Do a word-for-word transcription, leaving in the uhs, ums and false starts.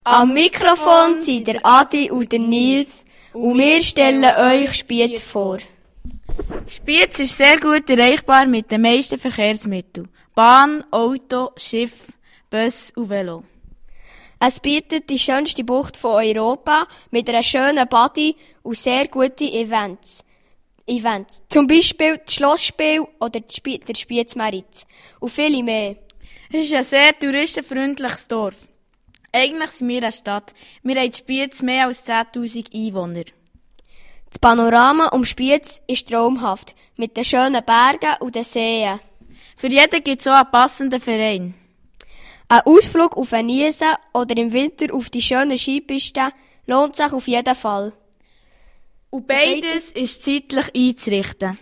Am Mikrofon sind der Adi und der Nils und wir stellen euch Spiez vor. Spiez ist sehr gut erreichbar mit den meisten Verkehrsmitteln. Bahn, Auto, Schiff, Bus und Velo. Es bietet die schönste Bucht von Europa mit einer schönen Body und sehr guten Events. Events. Zum Beispiel das Schlossspiel oder der Spiez-Meritz. Und viele mehr. Es ist ein sehr touristenfreundliches Dorf. Eigentlich sind wir eine Stadt. Wir haben in Spiez mehr als zehntausend Einwohner. Das Panorama um Spiez ist traumhaft, mit den schönen Bergen und den Seen. Für jeden gibt es auch einen passenden Verein. Ein Ausflug auf eine Niese oder im Winter auf die schönen Skipisten lohnt sich auf jeden Fall. Und beides ist zeitlich einzurichten.